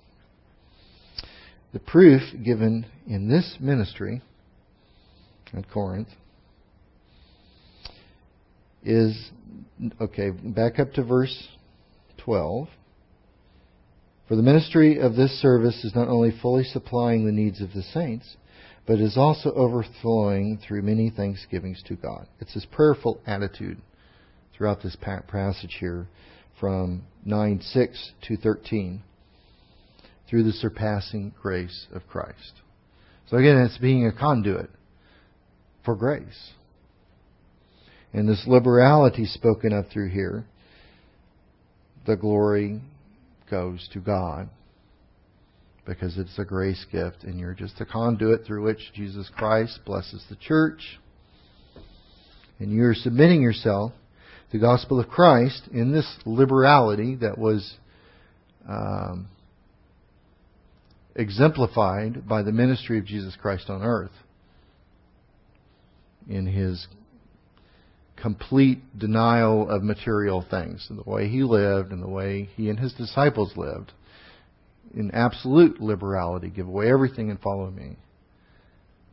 the proof given in this ministry at Corinth is, okay, back up to verse twelve. For the ministry of this service is not only fully supplying the needs of the saints, but is also overflowing through many thanksgivings to God. It's this prayerful attitude throughout this passage here from nine six to thirteen, through the surpassing grace of Christ. So again, it's being a conduit for grace. And this liberality spoken of through here, the glory goes to God, because it's a grace gift and you're just a conduit through which Jesus Christ blesses the church. And you're submitting yourself to the gospel of Christ in this liberality that was um, exemplified by the ministry of Jesus Christ on earth in His complete denial of material things, and the way He lived and the way He and His disciples lived in absolute liberality. Give away everything and follow me.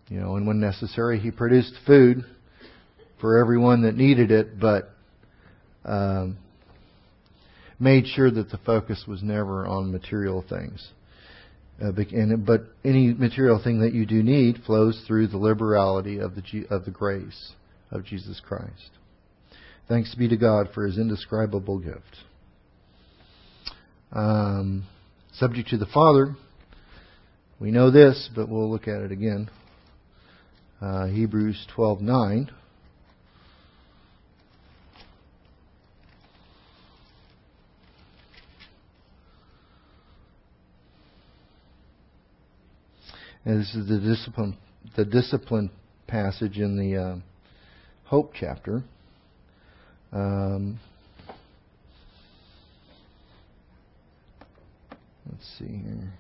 You know, and when necessary, He produced food for everyone that needed it, but um, made sure that the focus was never on material things. Uh, and, but any material thing that you do need flows through the liberality of the G, of the grace of Jesus Christ. Thanks be to God for His indescribable gift. Um, subject to the Father, we know this, but we'll look at it again. Uh, Hebrews twelve nine. And this is the discipline, the discipline passage in the uh, Hope chapter. Um, let's see here.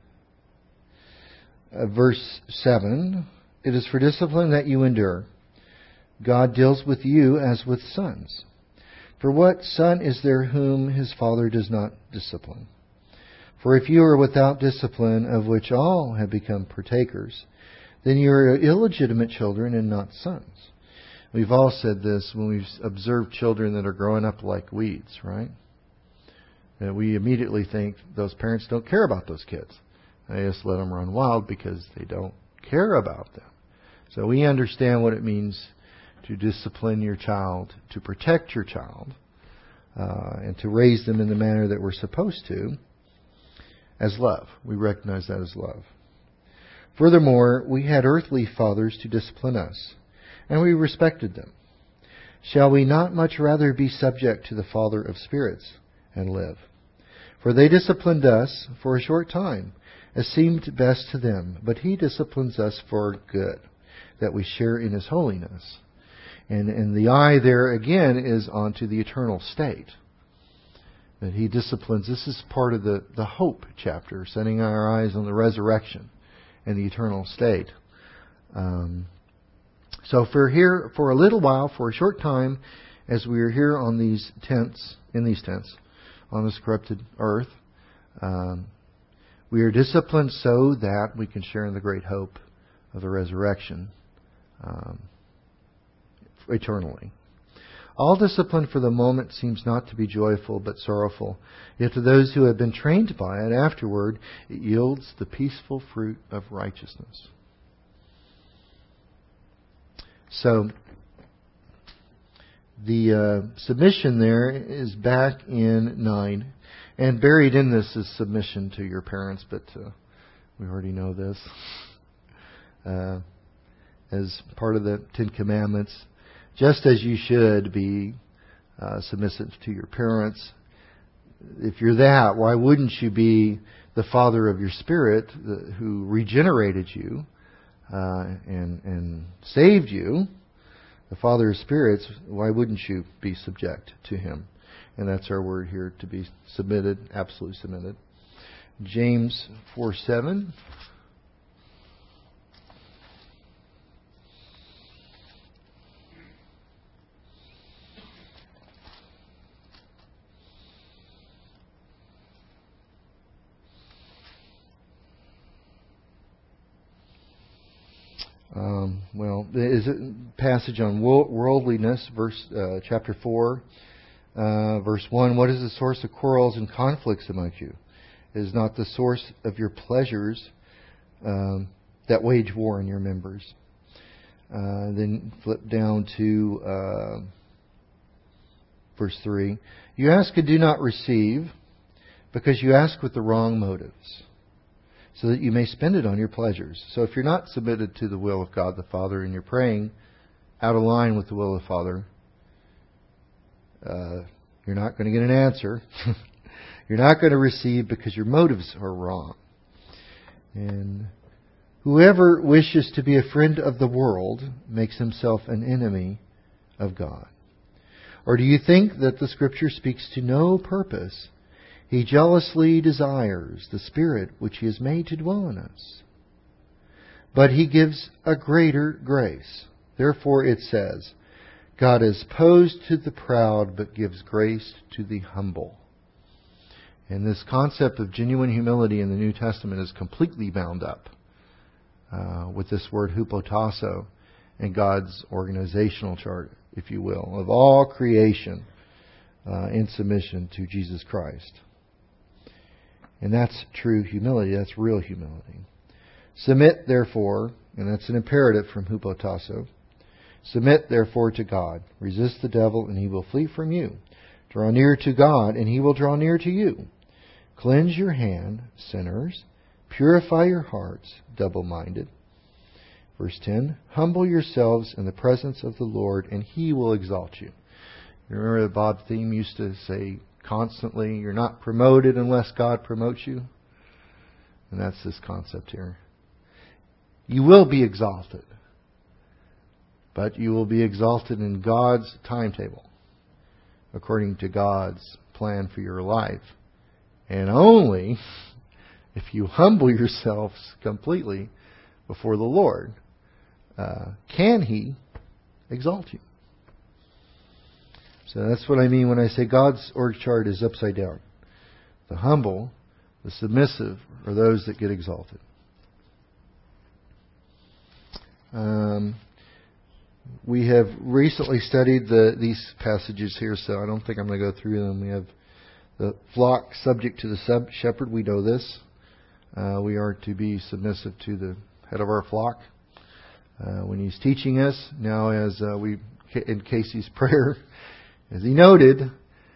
Uh, verse seven. It is for discipline that you endure. God deals with you as with sons. For what son is there whom his father does not discipline? For if you are without discipline, of which all have become partakers, then you are illegitimate children and not sons. We've all said this when we've observed children that are growing up like weeds, right? And we immediately think those parents don't care about those kids. They just let them run wild because they don't care about them. So we understand what it means to discipline your child, to protect your child, uh, and to raise them in the manner that we're supposed to, as love. We recognize that as love. Furthermore, we had earthly fathers to discipline us, and we respected them. Shall we not much rather be subject to the Father of spirits and live? For they disciplined us for a short time, as seemed best to them, but He disciplines us for good, that we share in His holiness. And, and the eye there again is onto the eternal state. That He disciplines. This is part of the, the hope chapter, setting our eyes on the resurrection and the eternal state. Um, so for here, for a little while, for a short time, as we are here on these tents, in these tents, on this corrupted earth, um, we are disciplined so that we can share in the great hope of the resurrection um, eternally. All discipline for the moment seems not to be joyful but sorrowful. Yet to those who have been trained by it, afterward it yields the peaceful fruit of righteousness. So, the uh, submission there is back in nine. And buried in this is submission to your parents, but uh, we already know this. Uh, as part of the Ten Commandments, just as you should be uh, submissive to your parents. If you're that, why wouldn't you be the father of your spirit the, who regenerated you uh, and, and saved you, the Father of spirits? Why wouldn't you be subject to Him? And that's our word here, to be submitted, absolutely submitted. James four seven. Um, well, is it passage on worldliness, verse uh, chapter four. Uh, verse one, what is the source of quarrels and conflicts among you? It is not the source of your pleasures um, that wage war in your members. Uh, then flip down to uh, verse three. You ask and do not receive, because you ask with the wrong motives, so that you may spend it on your pleasures. So if you're not submitted to the will of God the Father and you're praying out of line with the will of the Father, Uh, you're not going to get an answer. You're not going to receive because your motives are wrong. And whoever wishes to be a friend of the world makes himself an enemy of God. Or do you think that the Scripture speaks to no purpose? He jealously desires the Spirit which He has made to dwell in us. But He gives a greater grace. Therefore it says, God is opposed to the proud, but gives grace to the humble. And this concept of genuine humility in the New Testament is completely bound up uh, with this word hupotasso in God's organizational chart, if you will, of all creation uh, in submission to Jesus Christ. And that's true humility. That's real humility. Submit, therefore, and that's an imperative from hupotasso. Submit, therefore, to God. Resist the devil, and he will flee from you. Draw near to God, and he will draw near to you. Cleanse your hand, sinners. Purify your hearts, double-minded. Verse ten, humble yourselves in the presence of the Lord, and he will exalt you. You remember that Bob Thiem used to say constantly, you're not promoted unless God promotes you? And that's this concept here. You will be exalted, but you will be exalted in God's timetable, according to God's plan for your life. And only if you humble yourselves completely before the Lord uh, can He exalt you. So that's what I mean when I say God's org chart is upside down. The humble, the submissive, are those that get exalted. Um, we have recently studied the, these passages here, so I don't think I'm going to go through them. We have the flock subject to the sub shepherd. We know this. Uh, we are to be submissive to the head of our flock uh, when he's teaching us. Now, as uh, we in Casey's prayer, as he noted,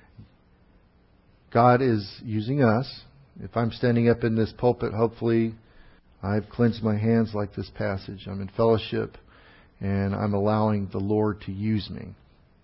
God is using us. If I'm standing up in this pulpit, hopefully I've cleansed my hands like this passage. I'm in fellowship, and I'm allowing the Lord to use me.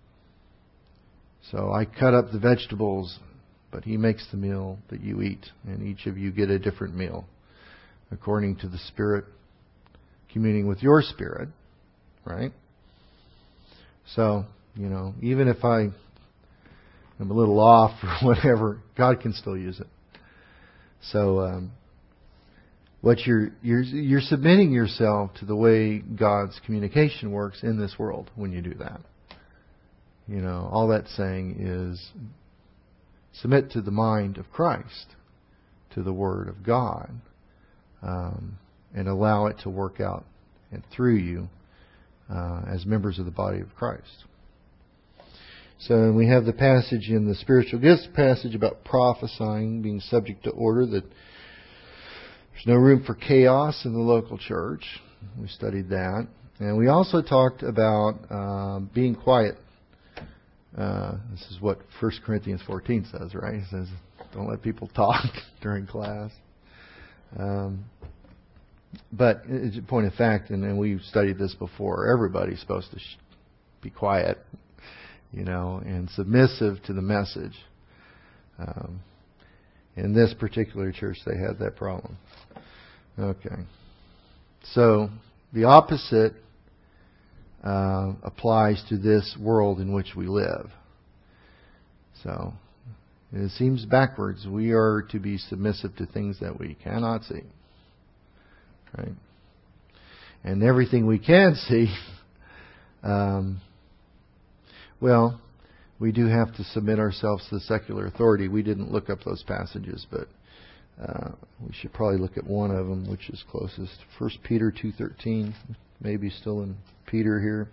So I cut up the vegetables, but He makes the meal that you eat, and each of you get a different meal according to the Spirit communing with your spirit, right? So, you know, even if I am a little off or whatever, God can still use it. So, um, what you're you're you're submitting yourself to the way God's communication works in this world when you do that. You know, all that's saying is submit to the mind of Christ, to the Word of God, um, and allow it to work out and through you uh, as members of the body of Christ. So we have the passage in the spiritual gifts passage about prophesying being subject to order, that there's no room for chaos in the local church. We studied that. And we also talked about uh, being quiet. Uh, this is what First Corinthians fourteen says, right? It says, don't let people talk during class. Um, but it's a point of fact, and, and we've studied this before, everybody's supposed to sh- be quiet, you know, and submissive to the message. Um, in this particular church, they had that problem. Okay. So, the opposite uh, applies to this world in which we live. So, it seems backwards. We are to be submissive to things that we cannot see. Right? And everything we can see, um, well, we do have to submit ourselves to the secular authority. We didn't look up those passages, but uh, we should probably look at one of them, which is closest. First Peter two thirteen, maybe still in Peter here.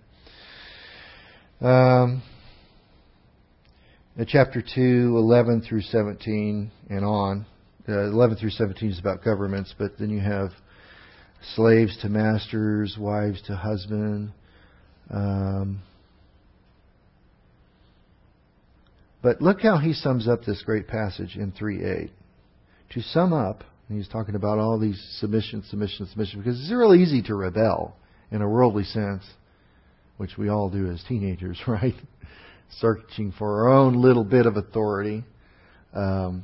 Um, chapter two, eleven through seventeen, and on. Uh, eleven through seventeen is about governments, but then you have slaves to masters, wives to husband. Um, but look how he sums up this great passage in three eight. To sum up, and he's talking about all these submission, submission, submission, because it's real easy to rebel in a worldly sense, which we all do as teenagers, right? Searching for our own little bit of authority. Um,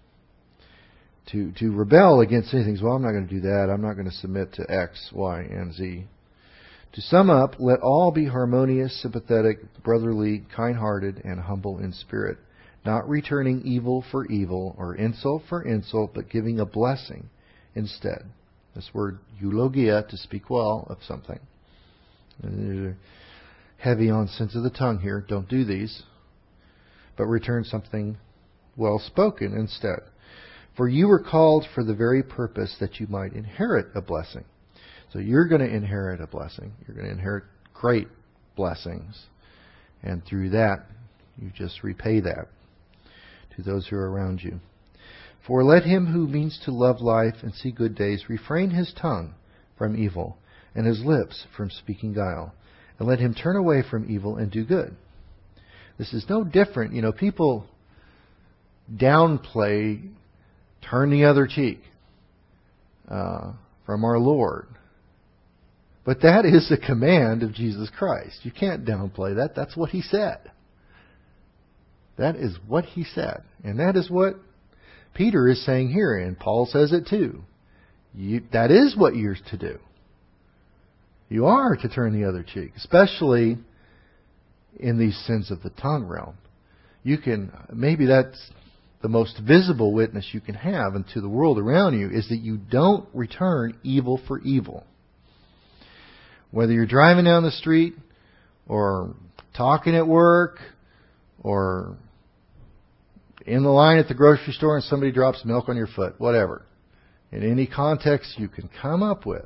to to rebel against anything. Well, I'm not going to do that. I'm not going to submit to X, Y, and Z. To sum up, let all be harmonious, sympathetic, brotherly, kind-hearted, and humble in spirit, not returning evil for evil or insult for insult, but giving a blessing instead. This word eulogia, to speak well of something. They're heavy on sins of the tongue here. Don't do these. But return something well spoken instead. For you were called for the very purpose that you might inherit a blessing. So you're going to inherit a blessing. You're going to inherit great blessings. And through that, you just repay that to those who are around you. For let him who means to love life and see good days refrain his tongue from evil and his lips from speaking guile. And let him turn away from evil and do good. This is no different. You know, people downplay, turn the other cheek uh, from our Lord. But that is the command of Jesus Christ. You can't downplay that. That's what He said. That is what He said. And that is what Peter is saying here. And Paul says it too. You, that is what you're to do. You are to turn the other cheek. Especially in these sins of the tongue realm. You can, maybe that's the most visible witness you can have into the world around you, is that you don't return evil for evil. Whether you're driving down the street, or talking at work, or in the line at the grocery store and somebody drops milk on your foot, whatever. In any context you can come up with.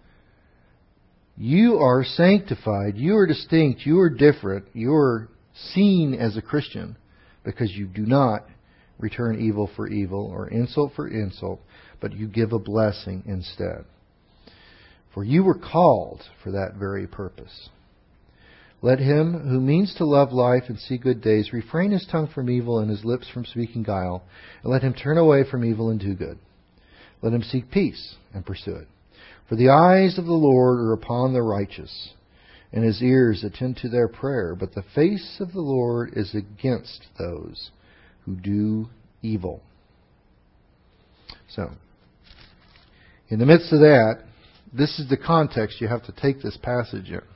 You are sanctified, you are distinct, you are different, you are seen as a Christian because you do not return evil for evil or insult for insult, but you give a blessing instead. For you were called for that very purpose. Let him who means to love life and see good days refrain his tongue from evil and his lips from speaking guile, and let him turn away from evil and do good. Let him seek peace and pursue it. For the eyes of the Lord are upon the righteous, and His ears attend to their prayer, but the face of the Lord is against those who do evil. So, in the midst of that, this is the context you have to take this passage in.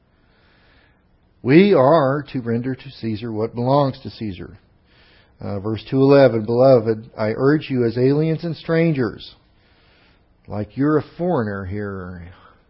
We are to render to Caesar what belongs to Caesar. Uh, verse two eleven, Beloved, I urge you as aliens and strangers, like you're a foreigner here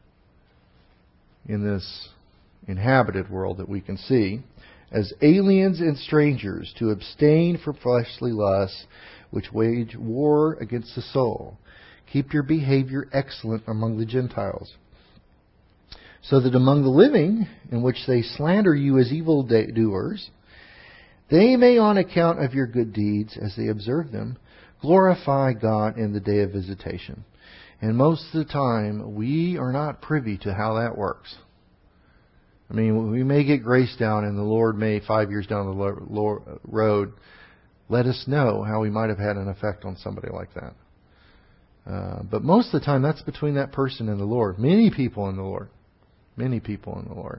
in this inhabited world that we can see, as aliens and strangers, to abstain from fleshly lusts which wage war against the soul. Keep your behavior excellent among the Gentiles, so that among the living, in which they slander you as evildoers, they may, on account of your good deeds, as they observe them, glorify God in the day of visitation. And most of the time, we are not privy to how that works. I mean, we may get grace down, and the Lord may, five years down the road, let us know how we might have had an effect on somebody like that. Uh, but most of the time, that's between that person and the Lord. Many people in the Lord. Many people in the Lord.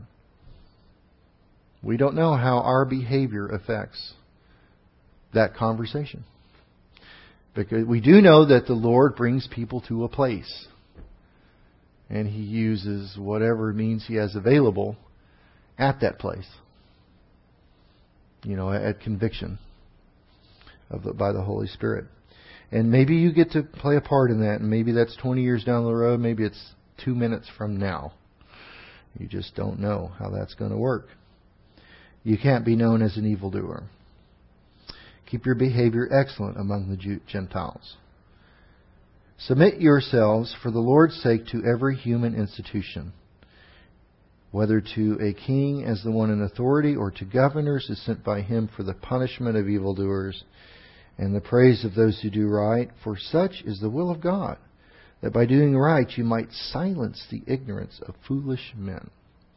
We don't know how our behavior affects that conversation. Because we do know that the Lord brings people to a place. And He uses whatever means He has available at that place. You know, at conviction of the, by the Holy Spirit. And maybe you get to play a part in that. And maybe that's twenty years down the road. Maybe it's two minutes from now. You just don't know how that's going to work. You can't be known as an evildoer. Keep your behavior excellent among the Gentiles. Submit yourselves for the Lord's sake to every human institution, whether to a king as the one in authority or to governors as sent by him for the punishment of evildoers and the praise of those who do right. For such is the will of God, that by doing right you might silence the ignorance of foolish men.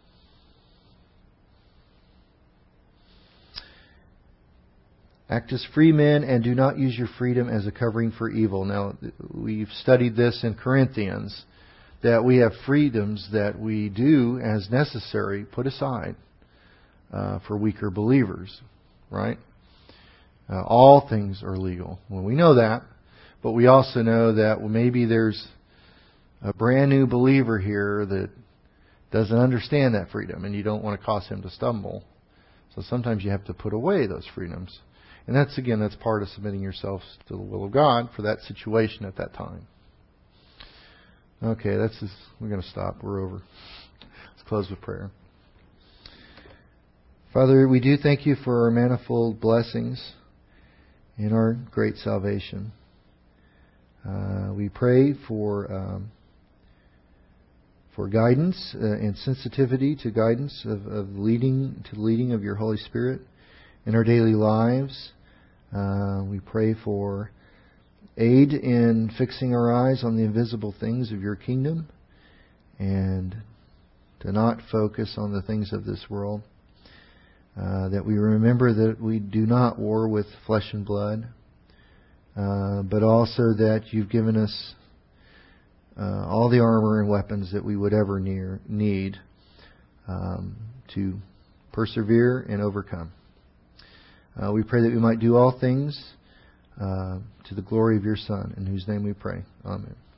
Act as free men and do not use your freedom as a covering for evil. Now, we've studied this in Corinthians, that we have freedoms that we do as necessary, put aside uh, for weaker believers, right? Uh, all things are legal. Well, we know that, but we also know that well, maybe there's a brand new believer here that doesn't understand that freedom, and you don't want to cause him to stumble. So sometimes you have to put away those freedoms. And that's, again, that's part of submitting yourselves to the will of God for that situation at that time. Okay, that's just, we're going to stop. We're over. Let's close with prayer. Father, we do thank You for our manifold blessings in our great salvation. Uh, we pray for um, for guidance uh, and sensitivity to guidance of, of leading to the leading of your Holy Spirit in our daily lives. Uh, we pray for aid in fixing our eyes on the invisible things of your kingdom and to not focus on the things of this world. Uh, that we remember that we do not war with flesh and blood, uh, but also that you've given us uh, all the armor and weapons that we would ever near, need um, to persevere and overcome. Uh, we pray that we might do all things uh, to the glory of your Son, in whose name we pray. Amen.